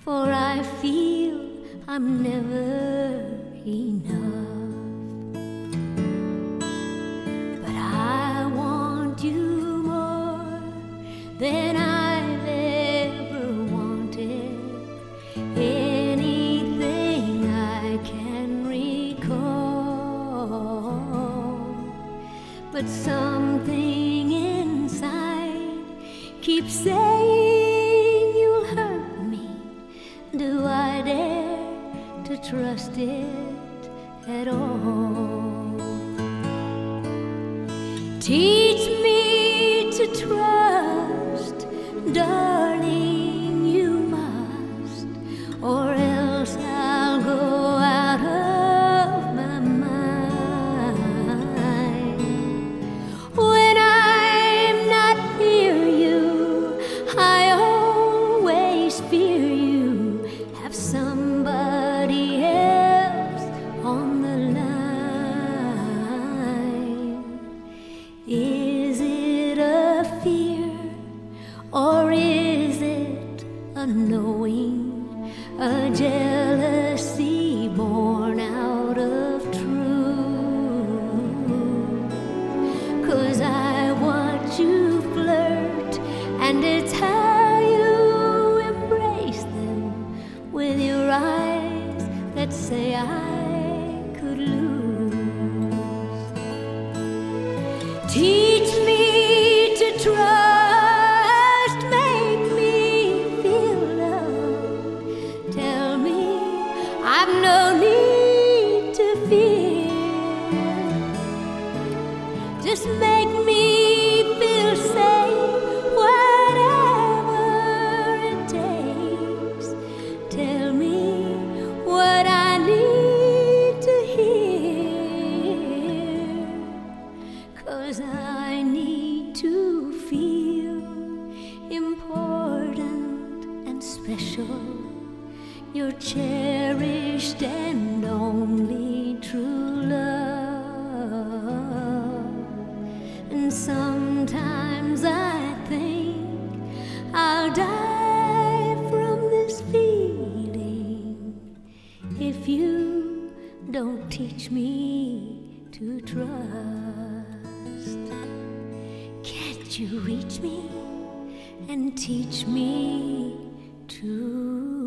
for I feel I'm never enough. But I want you more than I've ever wanted, anything I can recall. But something inside keeps saying you'll hurt me. Do I dare to trust it at all? Teach me to trust, darling, you must, or else I'll go out of my mind. When I'm not near you, I always fear you have somebody else on the line. Is it a fear, or is it a knowing, a jealousy born out of truth? 'Cause I watch you flirt, and it's how you embrace them with your eyes that say I could lose. Teach me to trust, make me feel loved. Tell me I've no need to fear. Just make me feel safe, whatever it takes. Tell me what I need to hear, 'cause I need to feel important and special, your cherished and only true love. And sometimes I think I'll die from this feeling if you don't teach me to trust. Can't you reach me and teach me to